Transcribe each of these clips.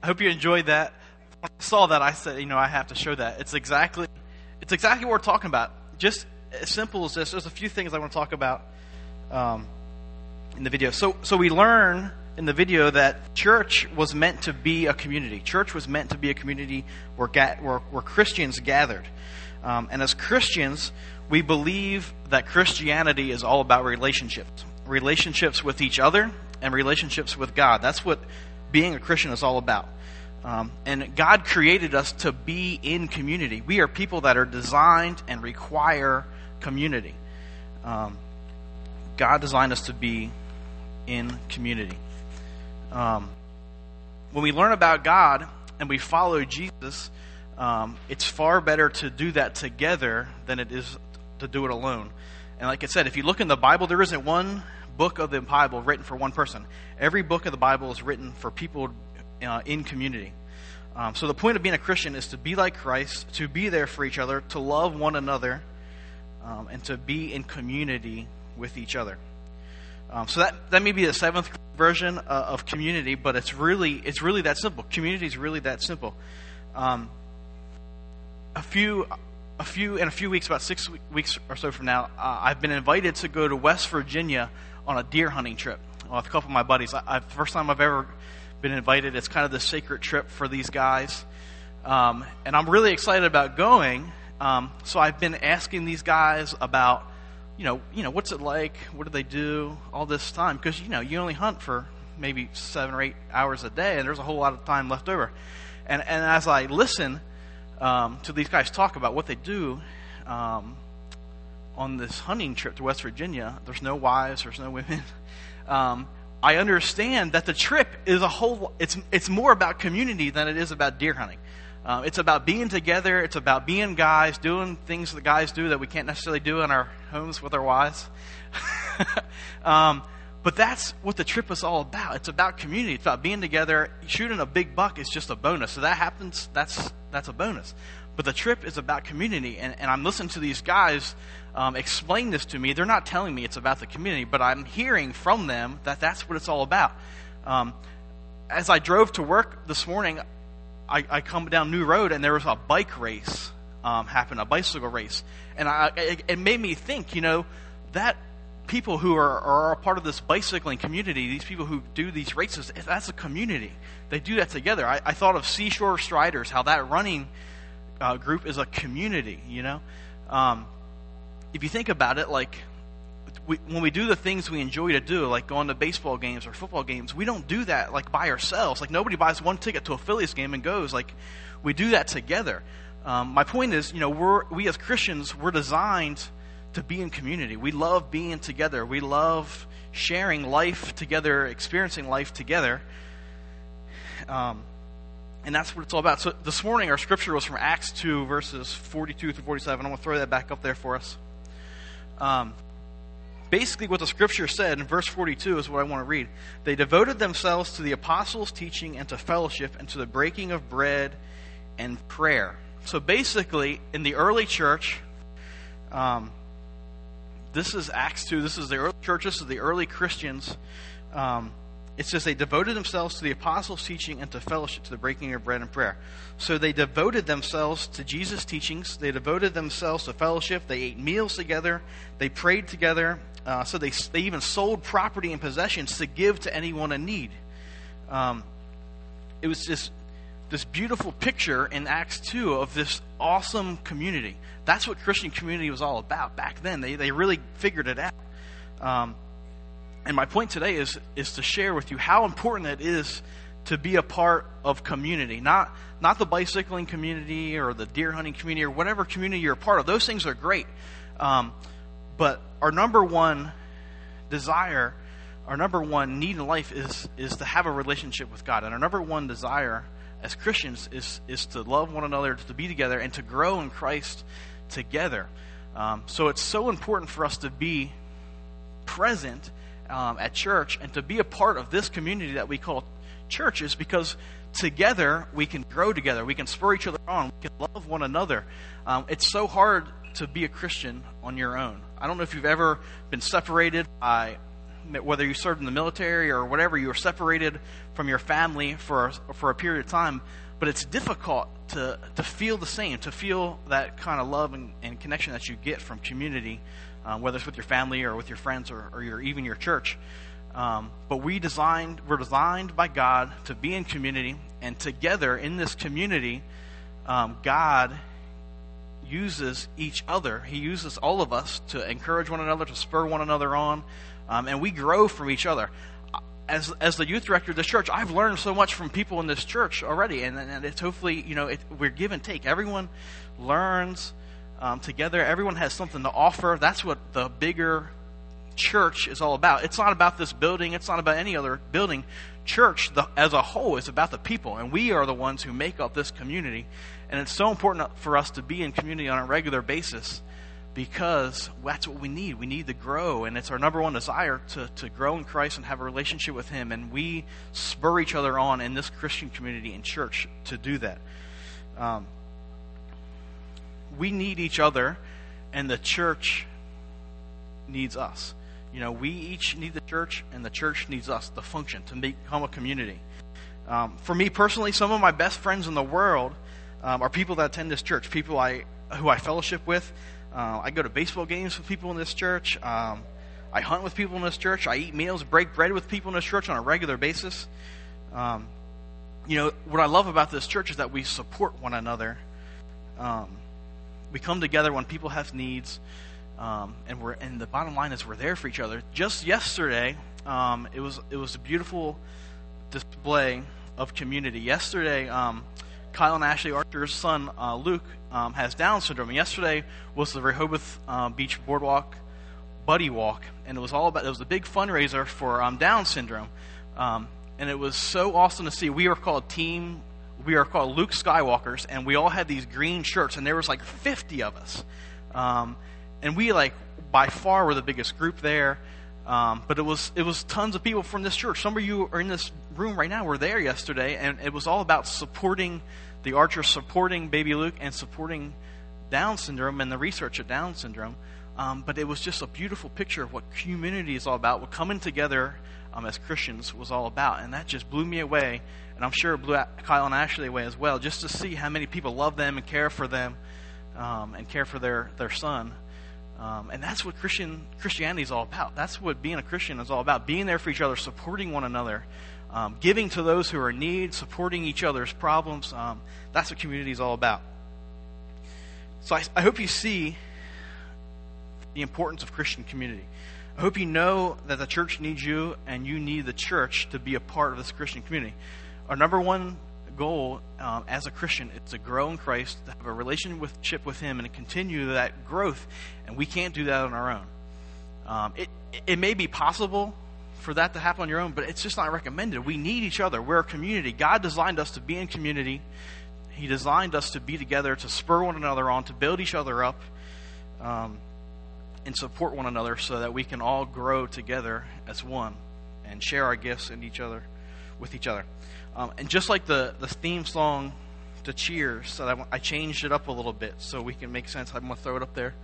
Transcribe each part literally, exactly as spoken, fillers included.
hope you enjoyed that. When I saw that, I said, you know, I have to show that. It's exactly, it's exactly what we're talking about. Just as simple as this. There's a few things I want to talk about um, in the video. So, so we learn in the video that church was meant to be a community. Church was meant to be a community where ga- where, where Christians gathered. Um, and as Christians, we believe that Christianity is all about relationships. Relationships with each other and relationships with God. That's what being a Christian is all about. Um, and God created us to be in community. We are people that are designed and require community. Um, God designed us to be in community. Um, when we learn about God and we follow Jesus, um, it's far better to do that together than it is to do it alone. And like I said, if you look in the Bible, there isn't one book of the Bible written for one person. Every book of the Bible is written for people uh, in community. Um, so the point of being a Christian is to be like Christ, to be there for each other, to love one another, um, and to be in community with each other. Um, so that, that may be the seventh version uh, of community, but it's really it's really that simple. Community is really that simple. Um, a few a few in a few weeks, about six weeks or so from now, uh, I've been invited to go to West Virginia on a deer hunting trip with a couple of my buddies. I, I, first time I've ever been invited. It's kind of the sacred trip for these guys, um, and I'm really excited about going. Um, so I've been asking these guys about. You know, you know, what's it like? What do they do all this time? Because, you know, you only hunt for maybe seven or eight hours a day, and there's a whole lot of time left over. And and as I listen um, to these guys talk about what they do um, on this hunting trip to West Virginia, there's no wives, there's no women. Um, I understand that the trip is a whole. It's it's more about community than it is about deer hunting. Uh, it's about being together. It's about being guys, doing things that guys do that we can't necessarily do in our homes with our wives. um, but that's what the trip is all about. It's about community. It's about being together. Shooting a big buck is just a bonus. So that happens, that's that's a bonus. But the trip is about community. And, and I'm listening to these guys um, explain this to me. They're not telling me it's about the community, but I'm hearing from them that that's what it's all about. Um, as I drove to work this morning, I, I come down New Road, and there was a bike race um, happen, a bicycle race. And I, it, it made me think, you know, that people who are, are a part of this bicycling community, these people who do these races, that's a community. They do that together. I, I thought of Seashore Striders, how that running uh, group is a community, you know. Um, if you think about it, like, we, when we do the things we enjoy to do, like going to baseball games or football games, we don't do that like by ourselves. Like nobody buys one ticket to a Phillies game and goes. Like we do that together. Um, my point is, you know, we're we as Christians, we're designed to be in community. We love being together. We love sharing life together, experiencing life together. Um, and that's what it's all about. So this morning, our scripture was from Acts two, verses forty-two through forty-seven. I'm going to throw that back up there for us. Um, Basically, what the scripture said in verse forty-two is what I want to read. They devoted themselves to the apostles' teaching and to fellowship and to the breaking of bread and prayer. So basically, in the early church, um, this is Acts two. This is the early church. This is the early Christians. Um, it says they devoted themselves to the apostles' teaching and to fellowship, to the breaking of bread and prayer. So they devoted themselves to Jesus' teachings. They devoted themselves to fellowship. They ate meals together. They prayed together. Uh, so they they even sold property and possessions to give to anyone in need. Um, it was just this beautiful picture in Acts two of this awesome community. That's what Christian community was all about back then. They they really figured it out. Um, and my point today is is to share with you how important it is to be a part of community, not not the bicycling community or the deer hunting community or whatever community you're a part of. Those things are great. Um, But our number one desire, our number one need in life is is to have a relationship with God. And our number one desire as Christians is is to love one another, to be together, and to grow in Christ together. Um, so it's so important for us to be present um, at church and to be a part of this community that we call churches, because together we can grow together. We can spur each other on. We can love one another. Um, it's so hard to be a Christian on your own. I don't know if you've ever been separated by whether you served in the military or whatever, you were separated from your family for for a period of time. But it's difficult to to feel the same, to feel that kind of love and, and connection that you get from community, uh, whether it's with your family or with your friends or, or your, even your church. Um, but we designed, we're designed by God to be in community, and together in this community, um, God uses each other. He uses all of us to encourage one another, to spur one another on, um, and we grow from each other. As as the youth director of this church, I've learned so much from people in this church already, and, and it's hopefully, you know, it, we're give and take. Everyone learns um, together. Everyone has something to offer. That's what the bigger church is all about. It's not about this building. It's not about any other building. Church the, as a whole is about the people, and we are the ones who make up this community. And it's so important for us to be in community on a regular basis, because that's what we need. We need to grow, and it's our number one desire to, to grow in Christ and have a relationship with Him. And we spur each other on in this Christian community and church to do that. Um, we need each other, and the church needs us. You know, we each need the church, and the church needs us to function, to become a community. Um, for me personally, some of my best friends in the world um, are people that attend this church, people I who I fellowship with. Uh, I go to baseball games with people in this church. Um, I hunt with people in this church. I eat meals, break bread with people in this church on a regular basis. Um, you know, what I love about this church is that we support one another. Um, we come together when people have needs, um, and we're and the bottom line is we're there for each other. Just yesterday, um, it was it was a beautiful display of community. Yesterday, um, Kyle and Ashley Archer's son, uh, Luke, um, has Down syndrome. And yesterday was the Rehoboth uh, Beach Boardwalk Buddy Walk, and it was all about. It was a big fundraiser for um, Down syndrome, um, and it was so awesome to see. We are called Team. We are called Luke Skywalkers, and we all had these green shirts, and there was like fifty of us, um, and we like by far were the biggest group there. Um, but it was it was tons of people from this church. Some of you are in this room right now. Were there yesterday, and it was all about supporting the Archers, supporting baby Luke, and supporting Down syndrome and the research of Down syndrome. Um, but it was just a beautiful picture of what community is all about, what coming together um, as Christians was all about, and that just blew me away. And I'm sure it blew Kyle and Ashley away as well, just to see how many people love them and care for them, um, and care for their their son. Um, and that's what Christian Christianity is all about. That's what being a Christian is all about. Being there for each other, supporting one another, um, giving to those who are in need, supporting each other's problems. Um, that's what community is all about. So I, I hope you see the importance of Christian community. I hope you know that the church needs you, and you need the church to be a part of this Christian community. Our number one goal um, as a Christian is to grow in Christ, to have a relationship with Him, and to continue that growth. And we can't do that on our own. Um, it it may be possible for that to happen on your own, but it's just not recommended. We need each other. We're a community. God designed us to be in community. He designed us to be together, to spur one another on, to build each other up, um, and support one another, so that we can all grow together as one and share our gifts and each other with each other. Um, and just like the, the theme song to Cheers, so I, I changed it up a little bit so we can make sense. I'm going to throw it up there.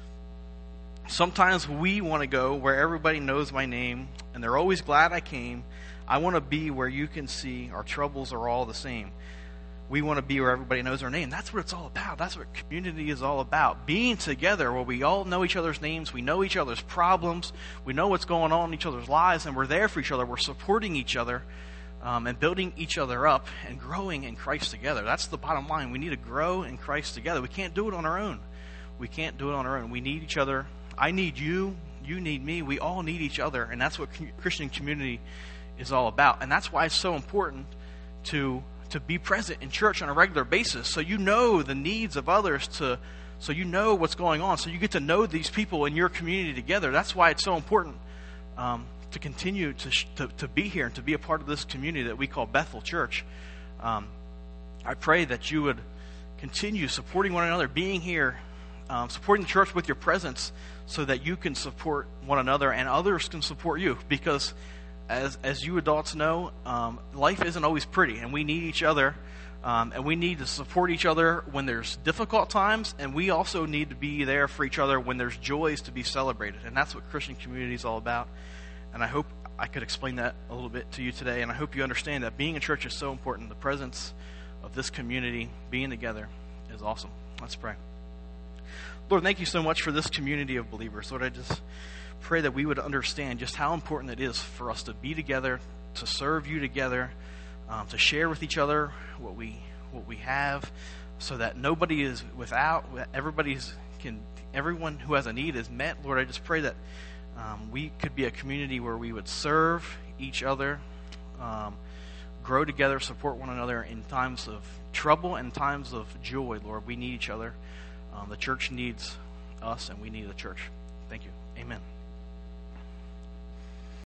Sometimes we want to go where everybody knows my name, and they're always glad I came. I want to be where you can see our troubles are all the same. We want to be where everybody knows our name. That's what it's all about. That's what community is all about. Being together where we all know each other's names, we know each other's problems, we know what's going on in each other's lives, and we're there for each other. We're supporting each other. Um, and building each other up and growing in Christ together. That's the bottom line. We need to grow in Christ together. We can't do it on our own. We can't do it on our own. We need each other. I need you. You need me. We all need each other. And that's what Christian community is all about. And that's why it's so important to to be present in church on a regular basis, so you know the needs of others, to so you know what's going on, so you get to know these people in your community together. That's why it's so important um, to continue to, to to be here and to be a part of this community that we call Bethel Church. Um, I pray that you would continue supporting one another, being here, um, supporting the church with your presence, so that you can support one another and others can support you. Because as as you adults know, um, life isn't always pretty, and we need each other, um, and we need to support each other when there's difficult times, and we also need to be there for each other when there's joys to be celebrated. And that's what Christian community is all about. And I hope I could explain that a little bit to you today. And I hope you understand that being in church is so important. The presence of this community, being together, is awesome. Let's pray. Lord, thank you so much for this community of believers. Lord, I just pray that we would understand just how important it is for us to be together, to serve you together, um, to share with each other what we what we have, so that nobody is without. Everybody's can everyone who has a need is met. Lord, I just pray that um, we could be a community where we would serve each other, um, grow together, support one another in times of trouble and times of joy. Lord, we need each other. Um, the church needs us, and we need the church. Thank you. Amen.